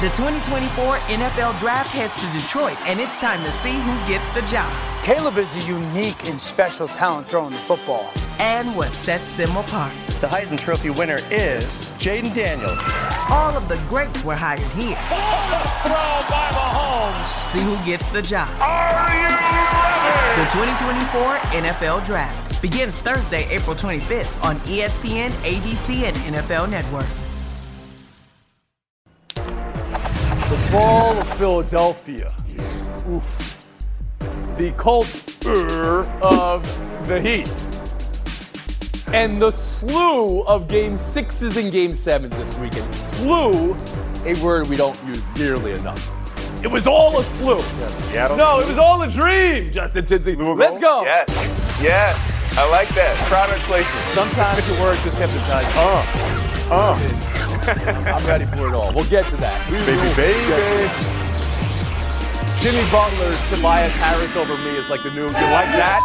The 2024 NFL Draft heads to Detroit, and it's time to see who gets the job. Caleb is a unique and special talent throwing the football. And what sets them apart. The Heisman Trophy winner is Jaden Daniels. All of the greats were hired here. Throw by Mahomes. See who gets the job. Are you ready? The 2024 NFL Draft begins Thursday, April 25th on ESPN, ABC, and NFL Network. The fall of Philadelphia. Oof. The culture of the Heat. And the slew of Game 6s and Game 7s this weekend. Slew, a word we don't use nearly enough. It was all a slew. No, it was all a dream, Justin Tinsley. Let's go. Yes. I like that. Product placement. Sometimes your words just hypnotize. I'm ready for it all. We'll get to that. Baby. Jimmy Butler's Tobias Harris over me is like the new. You like that?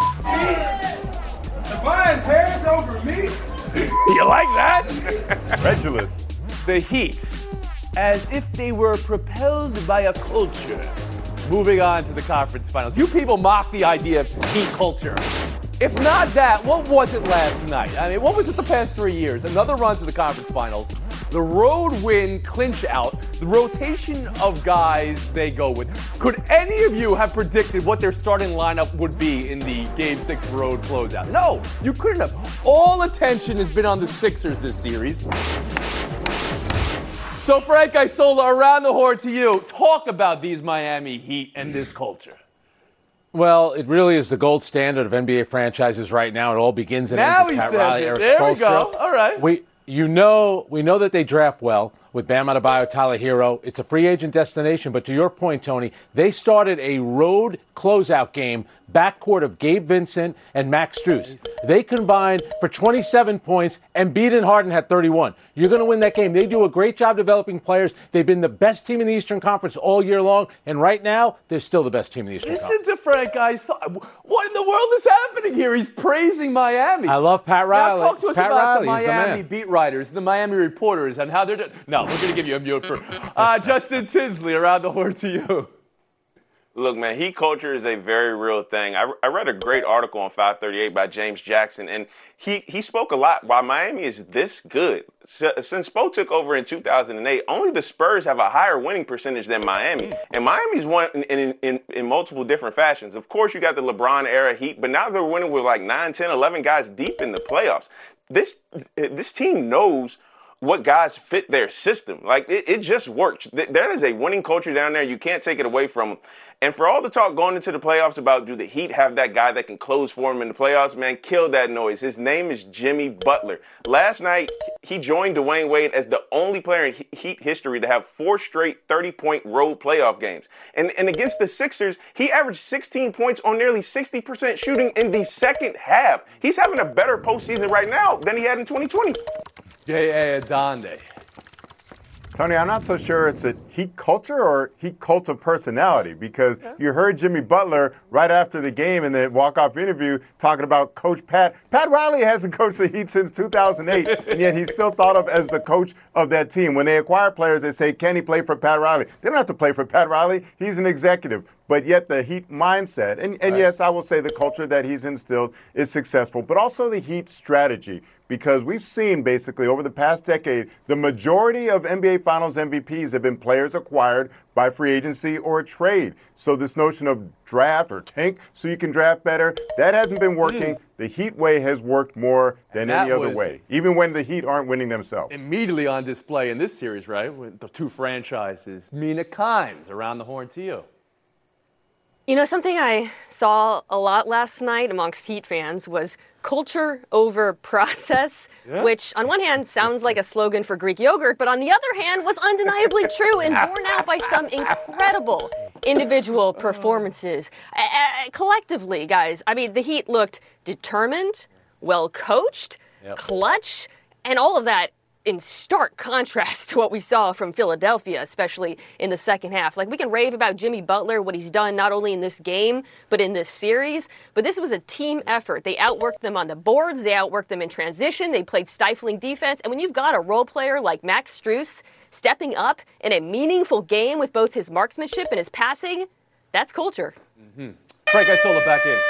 Tobias Harris over me? You like that? Regulus. The Heat, as if they were propelled by a culture. Moving on to the conference finals. You people mock the idea of Heat culture. If not that, what was it last night? I mean, what was it the past 3 years? Another run to the conference finals. The road win clinch out. The rotation of guys they go with. Could any of you have predicted what their starting lineup would be in the Game 6 road closeout? No, you couldn't have. All attention has been on the Sixers this series. So, Frank Isola, around the horn to you. Talk about these Miami Heat and this culture. Well, it really is the gold standard of NBA franchises right now. It all begins and ends with Pat Riley, Erik There we Spoelstra. go. All right. We know that they draft well with Bam Adebayo, Tyler Hero. It's a free agent destination, but to your point, Tony, they started a road closeout game, backcourt of Gabe Vincent and Max Strus. They combined for 27 points, and Embiid and Harden had 31. You're going to win that game. They do a great job developing players. They've been the best team in the Eastern Conference all year long, and right now, they're still the best team in the Eastern Conference. Listen to Frank Isola. What in the world is happening here? He's praising Miami. I love Pat Riley. Now talk to us Pat about Riley, the he's the Miami man. beat writers, the Miami reporters, and how they're doing. No, we're going to give you a mute for Justin Tinsley, around the horn to you. Look, man, Heat culture is a very real thing. I read a great article on 538 by James Jackson, and he spoke a lot why Miami is this good. Since Spo took over in 2008, only the Spurs have a higher winning percentage than Miami. And Miami's won in multiple different fashions. Of course, you got the LeBron-era Heat, but now they're winning with like 9, 10, 11 guys deep in the playoffs. This team knows what guys fit their system. Like, it just works. There is a winning culture down there. You can't take it away from them. And for all the talk going into the playoffs about do the Heat have that guy that can close for them in the playoffs, man, kill that noise. His name is Jimmy Butler. Last night, he joined Dwayne Wade as the only player in Heat history to have 4 straight 30-point road playoff games. And against the Sixers, he averaged 16 points on nearly 60% shooting in the second half. He's having a better postseason right now than he had in 2020. J.A. Adonde. Tony, I'm not so sure it's a Heat culture or Heat cult of personality, because you heard Jimmy Butler right after the game in the walk-off interview talking about Coach Pat. Pat Riley hasn't coached the Heat since 2008, and yet he's still thought of as the coach of that team. When they acquire players, they say, can he play for Pat Riley? They don't have to play for Pat Riley. He's an executive. But yet the Heat mindset, and yes, I will say the culture that he's instilled is successful, but also the Heat strategy. Because we've seen basically over the past decade, the majority of NBA Finals MVPs have been players acquired by free agency or trade. So this notion of draft or tank so you can draft better, that hasn't been working. The Heat way has worked more than any other way, even when the Heat aren't winning themselves. Immediately on display in this series, right, with the two franchises. Mina Kimes, around the horn to you. You know, something I saw a lot last night amongst Heat fans was culture over process, which on one hand sounds like a slogan for Greek yogurt, but on the other hand was undeniably true and borne out by some incredible individual performances. Collectively, guys, I mean, the Heat looked determined, well coached, clutch, and all of that in stark contrast to what we saw from Philadelphia, especially in the second half. Like, we can rave about Jimmy Butler, what he's done not only in this game, but in this series. But this was a team effort. They outworked them on the boards. They outworked them in transition. They played stifling defense. And when you've got a role player like Max Strus stepping up in a meaningful game with both his marksmanship and his passing. That's culture. Mm-hmm. Frank Isola back in.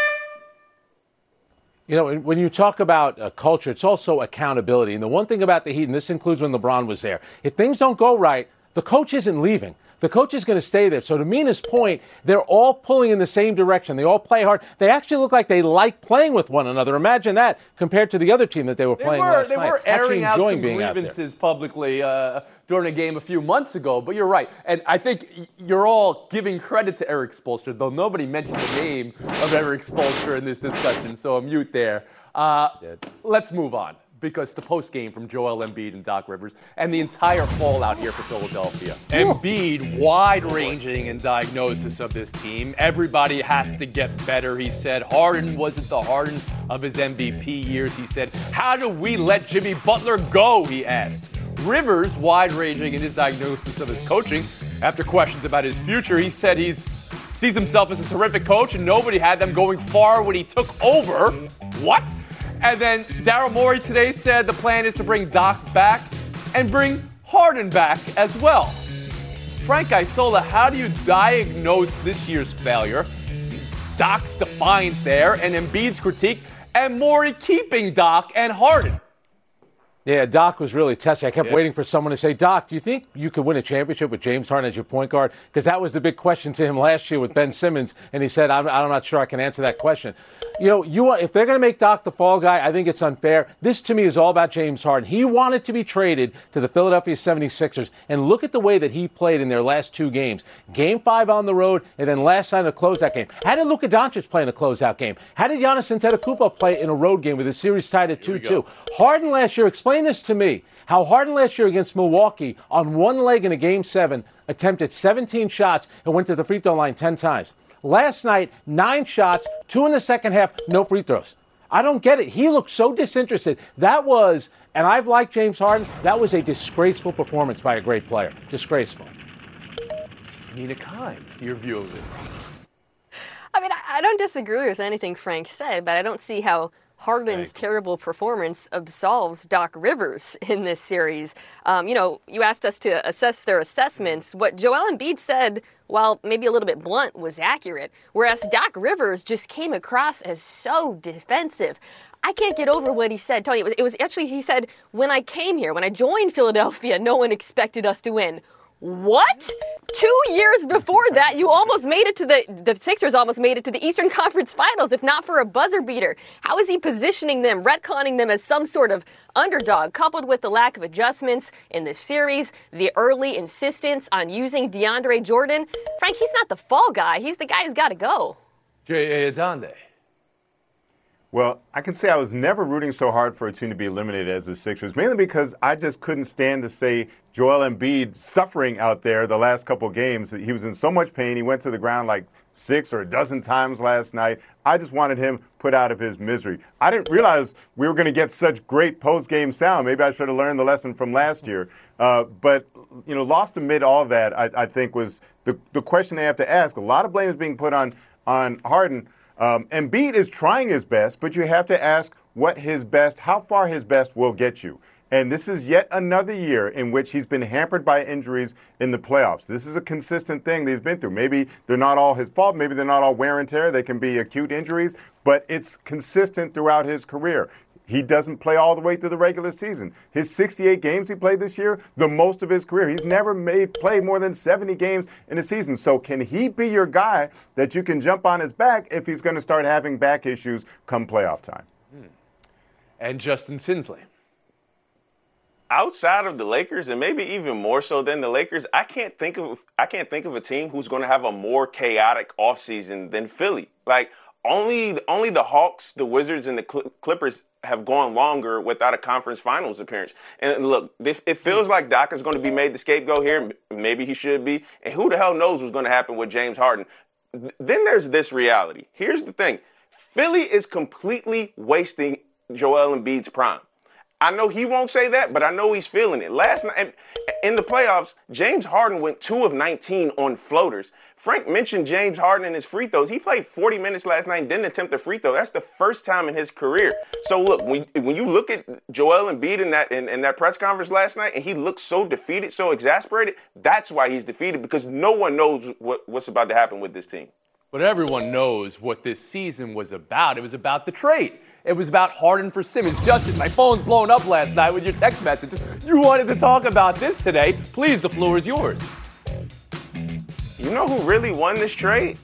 You know, when you talk about culture, it's also accountability. And the one thing about the Heat, and this includes when LeBron was there, if things don't go right, the coach isn't leaving. The coach is going to stay there. So to Mina's point, they're all pulling in the same direction. They all play hard. They actually look like they like playing with one another. Imagine that compared to the other team that they were playing last night. They were airing out some being grievances publicly during a game a few months ago. But you're right. And I think you're all giving credit to Erik Spoelstra, though nobody mentioned the name of Erik Spoelstra in this discussion. So a mute there. Let's move on, because the post game from Joel Embiid and Doc Rivers and the entire fallout here for Philadelphia. Embiid, wide-ranging in diagnosis of this team. Everybody has to get better, he said. Harden wasn't the Harden of his MVP years, he said. How do we let Jimmy Butler go, he asked. Rivers, wide-ranging in his diagnosis of his coaching. After questions about his future, he said he sees himself as a terrific coach and nobody had them going far when he took over. What? And then Daryl Morey today said the plan is to bring Doc back and bring Harden back as well. Frank Isola, how do you diagnose this year's failure, Doc's defiance there, and Embiid's critique, and Morey keeping Doc and Harden? Yeah, Doc was really testy. I kept waiting for someone to say, Doc, do you think you could win a championship with James Harden as your point guard? Because that was the big question to him last year with Ben Simmons, and he said, I'm not sure I can answer that question. You know, if they're going to make Doc the fall guy, I think it's unfair. This, to me, is all about James Harden. He wanted to be traded to the Philadelphia 76ers, and look at the way that he played in their last two games. Game 5 on the road, and then last night in a closeout game. How did Luka Doncic play in a closeout game? How did Giannis Antetokounmpo play in a road game with the series tied at 2-2? Harden last year, explain this to me, how Harden last year against Milwaukee on one leg in a Game 7 attempted 17 shots and went to the free throw line 10 times. Last night, 9 shots, 2 in the second half, no free throws. I don't get it. He looked so disinterested. That was, and I've liked James Harden, that was a disgraceful performance by a great player. Disgraceful. Mina Kimes, your view of it. I mean, I don't disagree with anything Frank said, but I don't see how Harden's terrible performance absolves Doc Rivers in this series. You know, you asked us to assess their assessments. What Joel Embiid said, while maybe a little bit blunt, was accurate, whereas Doc Rivers just came across as so defensive. I can't get over what he said, Tony. It was actually, he said, when I came here, when I joined Philadelphia, no one expected us to win. What? 2 years before that, you almost made it to the Sixers almost made it to the Eastern Conference Finals, if not for a buzzer beater. How is he positioning them, retconning them as some sort of underdog, coupled with the lack of adjustments in this series, the early insistence on using DeAndre Jordan? Frank, he's not the fall guy. He's the guy who's got to go. Jay Adande. Well, I can say I was never rooting so hard for a team to be eliminated as the Sixers, mainly because I just couldn't stand to say Joel Embiid suffering out there the last couple games. He was in so much pain. He went to the ground like 6 or a dozen times last night. I just wanted him put out of his misery. I didn't realize we were going to get such great post-game sound. Maybe I should have learned the lesson from last year. But, you know, lost amid all that, I think, was the question they have to ask. A lot of blame is being put on Harden. Embiid is trying his best, but you have to ask how far his best will get you. And this is yet another year in which he's been hampered by injuries in the playoffs. This is a consistent thing that he's been through. Maybe they're not all his fault. Maybe they're not all wear and tear. They can be acute injuries, but it's consistent throughout his career. He doesn't play all the way through the regular season. His 68 games he played this year, the most of his career. He's never played more than 70 games in a season. So can he be your guy that you can jump on his back if he's going to start having back issues come playoff time? And Justin Sinsley. Outside of the Lakers, and maybe even more so than the Lakers, I can't think of a team who's going to have a more chaotic offseason than Philly. Like, only the Hawks, the Wizards, and the Clippers have gone longer without a conference finals appearance. And look, it feels like Doc is going to be made the scapegoat here. Maybe he should be. And who the hell knows what's going to happen with James Harden. Then there's this reality. Here's the thing. Philly is completely wasting Joel Embiid's prime. I know he won't say that, but I know he's feeling it. Last night in the playoffs, James Harden went 2 of 19 on floaters. Frank mentioned James Harden and his free throws. He played 40 minutes last night and didn't attempt a free throw. That's the first time in his career. So look, when you look at Joel Embiid in that press conference last night, and he looked so defeated, so exasperated, that's why he's defeated, because no one knows what's about to happen with this team. But everyone knows what this season was about. It was about the trade. It was about Harden for Simmons. Justin, my phone's blown up last night with your text message. You wanted to talk about this today. Please, the floor is yours. You know who really won this trade?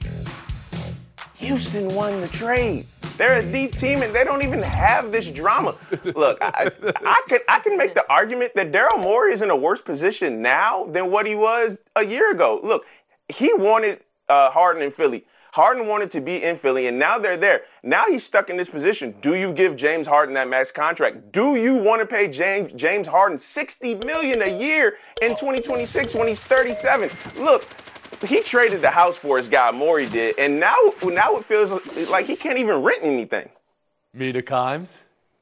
Houston won the trade. They're a deep team, and they don't even have this drama. Look, I can make the argument that Daryl Morey is in a worse position now than what he was a year ago. Look, he wanted Harden in Philly. Harden wanted to be in Philly, and now they're there. Now he's stuck in this position. Do you give James Harden that max contract? Do you want to pay James Harden $60 million a year in 2026 when he's 37? Look, he traded the house for his guy, Morey did, and now it feels like he can't even rent anything. Mina Kimes?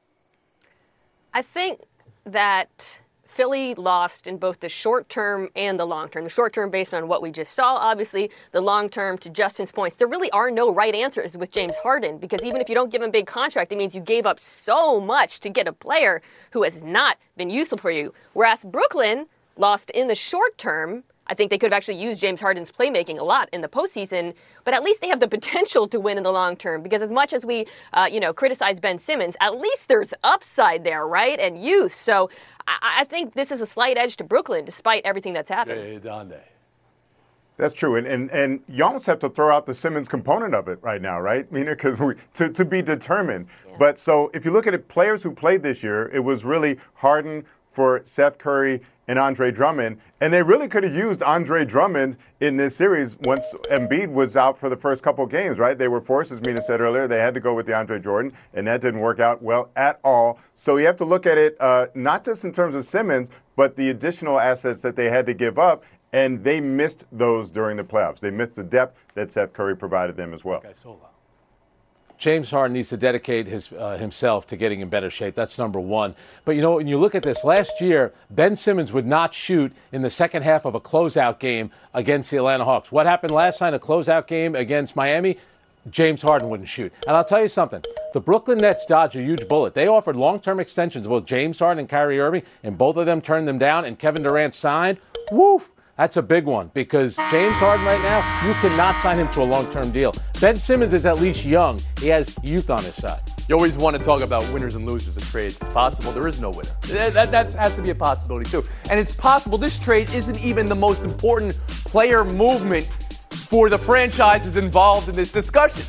I think that Philly lost in both the short term and the long term. The short term based on what we just saw, obviously. The long term, to Justin's points, there really are no right answers with James Harden, because even if you don't give him a big contract, it means you gave up so much to get a player who has not been useful for you. Whereas Brooklyn lost in the short term. I think they could have actually used James Harden's playmaking a lot in the postseason, but at least they have the potential to win in the long term, because as much as we, criticize Ben Simmons, at least there's upside there, right, and youth. So I think this is a slight edge to Brooklyn, despite everything that's happened. Hey, Donde. That's true, and you almost have to throw out the Simmons component of it right now, right, Mina? Because to be determined. Yeah. But so if you look at it, players who played this year, it was really Harden for Seth Curry and Andre Drummond, and they really could have used Andre Drummond in this series once Embiid was out for the first couple games, right? They were forced, as Mina said earlier, they had to go with DeAndre Jordan, and that didn't work out well at all. So you have to look at it not just in terms of Simmons, but the additional assets that they had to give up, and they missed those during the playoffs. They missed the depth that Seth Curry provided them as well. Okay, Solo. James Harden needs to dedicate himself to getting in better shape. That's number one. But, when you look at this, last year, Ben Simmons would not shoot in the second half of a closeout game against the Atlanta Hawks. What happened last night, a closeout game against Miami? James Harden wouldn't shoot. And I'll tell you something. The Brooklyn Nets dodged a huge bullet. They offered long-term extensions to both James Harden and Kyrie Irving, and both of them turned them down, and Kevin Durant signed. Woof! That's a big one, because James Harden right now, you cannot sign him to a long-term deal. Ben Simmons is at least young. He has youth on his side. You always want to talk about winners and losers in trades. It's possible there is no winner. That has to be a possibility, too. And it's possible this trade isn't even the most important player movement for the franchises involved in this discussion.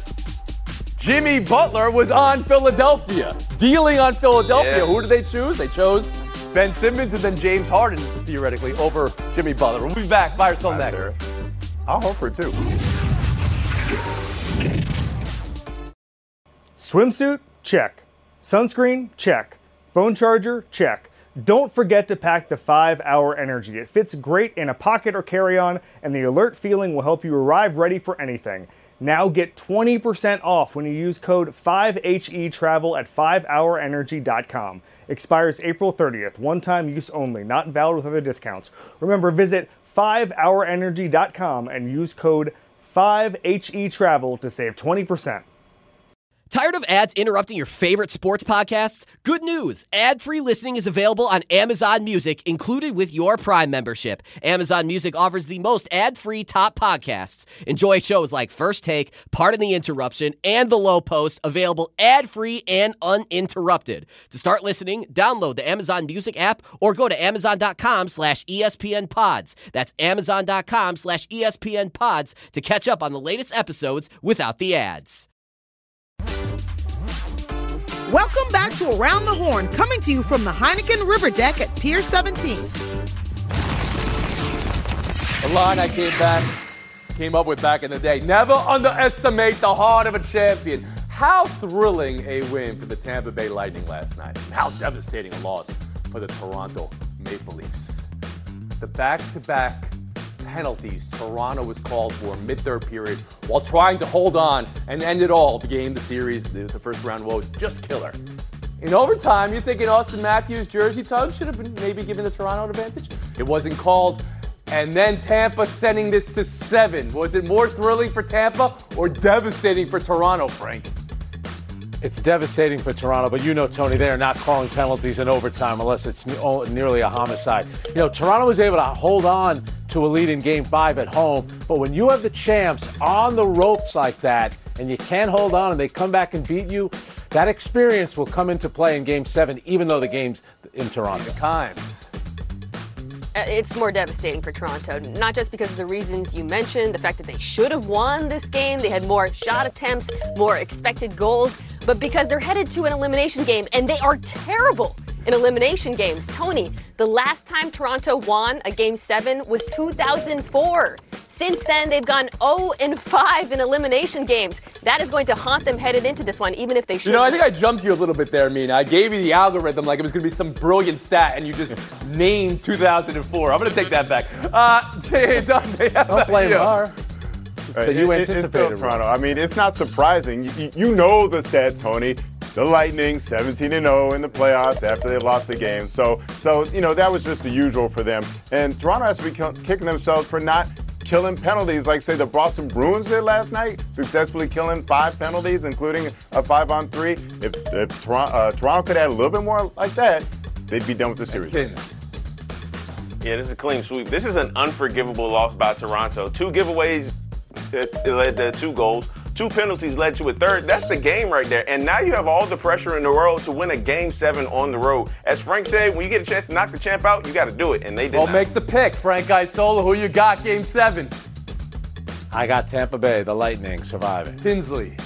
Jimmy Butler was on Philadelphia, dealing on Philadelphia. Yeah. Who did they choose? They chose Ben Simmons and then James Harden, theoretically, over Jimmy Butler. We'll be back. Buy or sell next. I'll hope for it, too. Swimsuit? Check. Sunscreen? Check. Phone charger? Check. Don't forget to pack the 5-Hour Energy. It fits great in a pocket or carry-on, and the alert feeling will help you arrive ready for anything. Now get 20% off when you use code 5HETRAVEL at 5hourenergy.com. Expires April 30th. One-time use only. Not valid with other discounts. Remember, visit 5hourenergy.com and use code 5HETRAVEL to save 20%. Tired of ads interrupting your favorite sports podcasts? Good news! Ad-free listening is available on Amazon Music, included with your Prime membership. Amazon Music offers the most ad-free top podcasts. Enjoy shows like First Take, Pardon the Interruption, and The Low Post, available ad-free and uninterrupted. To start listening, download the Amazon Music app or go to amazon.com/ESPNpods. That's amazon.com/ESPNpods to catch up on the latest episodes without the ads. Welcome back to Around the Horn, coming to you from the Heineken River Deck at Pier 17. A line I came up with back in the day. Never underestimate the heart of a champion. How thrilling a win for the Tampa Bay Lightning last night. And how devastating a loss for the Toronto Maple Leafs. The back-to-back penalties Toronto was called for mid-third period while trying to hold on and end it all. The game, the series, the first round woes, just killer. In overtime, you thinking Austin Matthews' jersey tug should have been maybe given the Toronto advantage? It wasn't called. And then Tampa sending this to 7. Was it more thrilling for Tampa or devastating for Toronto, Frank? It's devastating for Toronto, but you know, Tony, they are not calling penalties in overtime unless it's nearly a homicide. You know, Toronto was able to hold on to a lead in Game 5 at home, but when you have the champs on the ropes like that and you can't hold on and they come back and beat you, that experience will come into play in Game 7, even though the game's in Toronto. It's more devastating for Toronto, not just because of the reasons you mentioned, the fact that they should have won this game, they had more shot attempts, more expected goals, but because they're headed to an elimination game, and they are terrible in elimination games. Tony, the last time Toronto won a Game 7 was 2004. Since then, they've gone 0-5 in elimination games. That is going to haunt them headed into this one, even if they should. You know, I think I jumped you a little bit there, Mina. I gave you the algorithm like it was going to be some brilliant stat, and you just named 2004. I'm going to take that back. Jay Dundee, don't blame her. Right. You anticipated it's still Toronto. I mean, it's not surprising. You know the stats, Tony. The Lightning 17-0 in the playoffs after they lost the game. So you know that was just the usual for them. And Toronto has to be kicking themselves for not killing penalties, like say the Boston Bruins did last night, successfully killing 5 penalties, including a 5-on-3. If Toronto could add a little bit more like that, they'd be done with the series. Yeah, this is a clean sweep. This is an unforgivable loss by Toronto. 2 giveaways it led to 2 goals. 2 penalties led to a third. That's the game right there. And now you have all the pressure in the world to win a Game 7 on the road. As Frank said, when you get a chance to knock the champ out, you got to do it. And they did not. Make the pick. Frank Isola, who you got Game 7? I got Tampa Bay, the Lightning, surviving. Tinsley.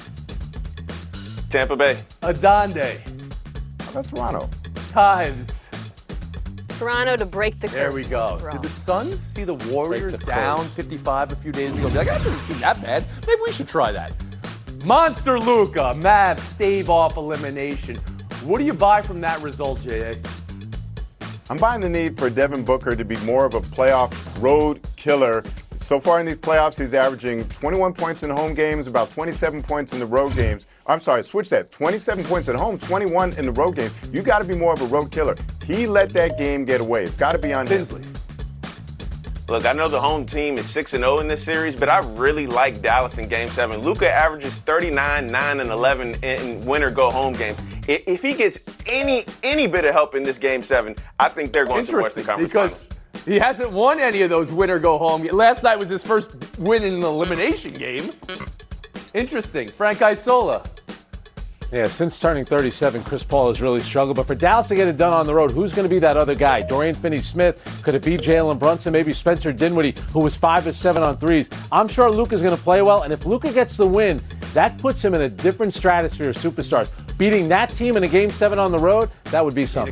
Tampa Bay. Adande. How about Toronto? Times. Toronto to break the curse. There we go. Did the Suns see the Warriors down 55 a few days ago? Like, I didn't see that bad. Maybe we should try that. Monster Luka, Mavs stave off elimination. What do you buy from that result, J.A.? I'm buying the need for Devin Booker to be more of a playoff road killer. So far in these playoffs, he's averaging 21 points in home games, about 27 points in the road games. I'm sorry, switch that. 27 points at home, 21 in the road game. You got to be more of a road killer. He let that game get away. It's got to be on Tinsley. Look, I know the home team is 6-0 in this series, but I really like Dallas in Game 7. Luka averages 39, 9, and 11 in winner-go-home games. If he gets any bit of help in this Game 7, I think they're going to the Western Conference Finals. He hasn't won any of those winner-go-home. Last night was his first win in an elimination game. Interesting. Frank Isola. Yeah, since turning 37, Chris Paul has really struggled. But for Dallas to get it done on the road, who's going to be that other guy? Dorian Finney-Smith? Could it be Jalen Brunson? Maybe Spencer Dinwiddie, who was 5 of 7 on threes? I'm sure Luka's going to play well. And if Luka gets the win, that puts him in a different stratosphere of superstars. Beating that team in a Game 7 on the road, that would be something.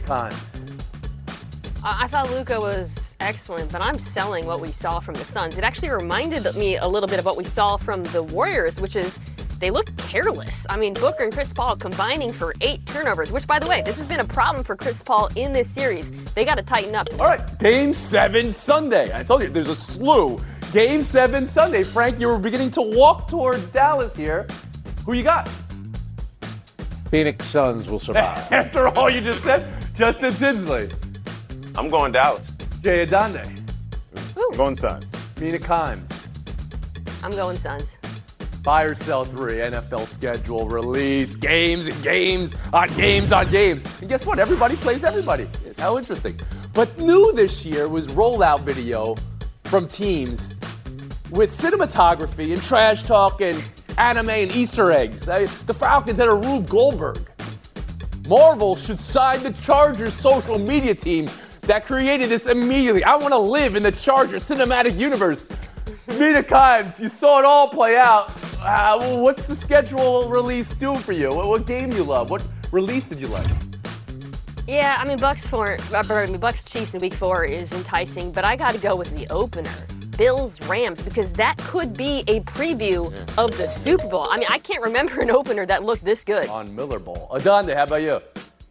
I thought Luka was excellent, but I'm selling what we saw from the Suns. It actually reminded me a little bit of what we saw from the Warriors, which is they look careless. I mean, Booker and Chris Paul combining for 8 turnovers, which, by the way, this has been a problem for Chris Paul in this series. They got to tighten up. All right, Game 7 Sunday. I told you, there's a slew. Game 7 Sunday. Frank, you were beginning to walk towards Dallas here. Who you got? Phoenix Suns will survive. After all you just said, Justin Tinsley. I'm going Dallas. Jay Adande. I'm going Suns. Mina Kimes. I'm going Suns. Buy or sell 3, NFL schedule, release, games and games on games on games. And guess what? Everybody plays everybody. It's how interesting. But new this year was rollout video from teams with cinematography and trash talk and anime and Easter eggs. The Falcons had a Rube Goldberg. Marvel should sign the Chargers social media team that created this immediately. I want to live in the Chargers cinematic universe. Mina Kimes, you saw it all play out. What's the schedule release do for you? What game do you love? What release did you like? Yeah, I mean, Bucks Chiefs in Week 4 is enticing, but I got to go with the opener, Bills Rams, because that could be a preview of the Super Bowl. I mean, I can't remember an opener that looked this good. On Miller Bowl. Adande, how about you?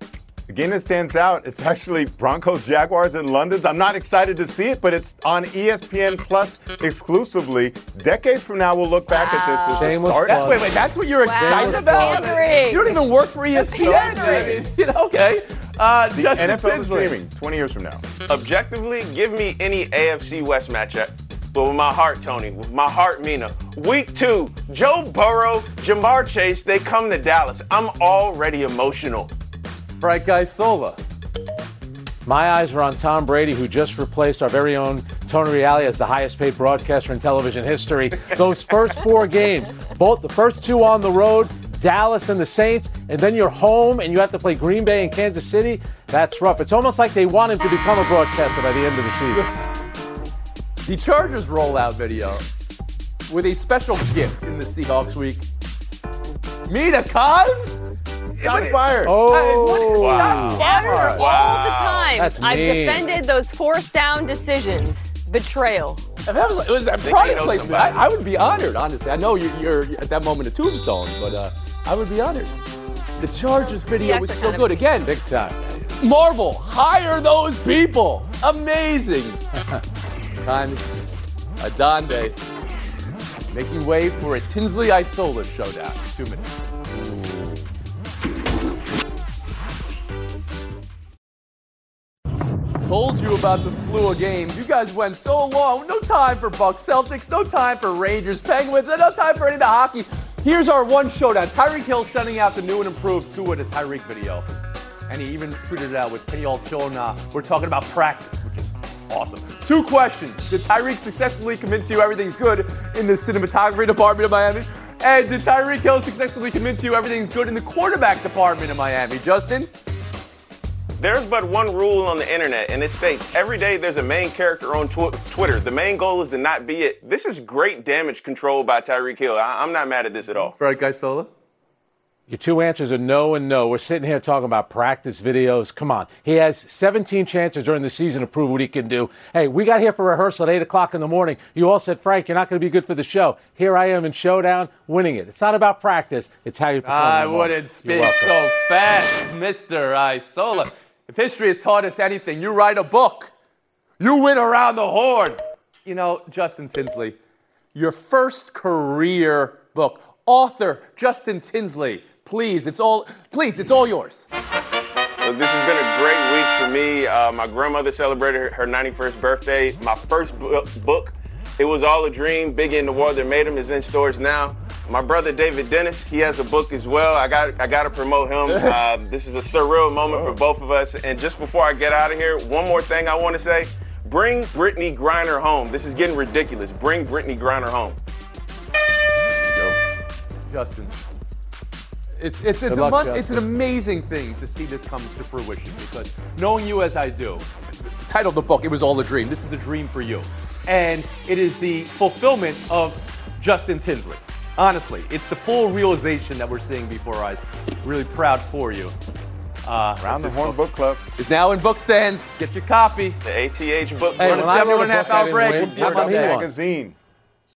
The game that stands out, it's actually Broncos-Jaguars in London. I'm not excited to see it, but it's on ESPN Plus exclusively. Decades from now, we'll look back at this as the start. Wait, that's what you're excited about? Pandering. You don't even work for ESPN. Okay. NFL streaming 20 years from now. Objectively, give me any AFC West matchup. But with my heart, Tony, with my heart, Mina. Week 2, Joe Burrow, Jamar Chase, they come to Dallas. I'm already emotional. Bright Guy Sola. My eyes are on Tom Brady, who just replaced our very own Tony Reali as the highest paid broadcaster in television history. Those first 4 games, both the first 2 on the road, Dallas and the Saints, and then you're home and you have to play Green Bay and Kansas City. That's rough. It's almost like they want him to become a broadcaster by the end of the season. The Chargers rollout video with a special gift in the Seahawks week. Mina Cobbs? Shots fired. Oh, wow. After all the times That's I've mean. defended those 4th down decisions, betrayal. If that was a product placement, I would be honored, honestly. I know you're at that moment of Tombstone, but I would be honored. The Chargers video was so good. Again, Big time. Marvel, hire those people. Amazing. Times Adonde making way for a Tinsley Isola showdown. 2 minutes. Told you about the slew of games. You guys went so long. No time for Bucks Celtics, no time for Rangers Penguins, and no time for any of the hockey. Here's our one showdown. Tyreek Hill sending out the new and improved Tua to Tyreek video. And he even tweeted it out with Penny Alchona. We're talking about practice, which is awesome. 2 questions. Did Tyreek successfully convince you everything's good in the cinematography department of Miami? And did Tyreek Hill successfully convince you everything's good in the quarterback department of Miami? Justin? There's but one rule on the internet, and it states every day there's a main character on Twitter. The main goal is to not be it. This is great damage control by Tyreek Hill. I'm not mad at this at all. Right, Guy Sola? Your 2 answers are no and no. We're sitting here talking about practice videos. Come on. He has 17 chances during the season to prove what he can do. Hey, we got here for rehearsal at 8 o'clock in the morning. You all said, Frank, you're not going to be good for the show. Here I am in Showdown winning it. It's not about practice. It's how you perform. I wouldn't speak so fast, Mr. Isola. If history has taught us anything, you write a book. You win around the horn. You know, Justin Tinsley, your first career book. Author Justin Tinsley. Please, it's all yours. Look, this has been a great week for me. My grandmother celebrated her 91st birthday. My first book, it was all a dream. Biggie and the War That Made Him is in stores now. My brother David Dennis, he has a book as well. I got to promote him. This is a surreal moment for both of us. And just before I get out of here, one more thing I want to say. Bring Brittany Griner home. This is getting ridiculous. Bring Brittany Griner home. Justin, it's an amazing thing to see this come to fruition, because knowing you as I do, the title of the book, it was all a dream. This is a dream for you. And it is the fulfillment of Justin Tinsley. Honestly, it's the full realization that we're seeing before our eyes. Really proud for you. Round the Horn Book Club is now in book stands. Get your copy. The ATH book. Hey, We're on a 7.5 hour break. How about magazine.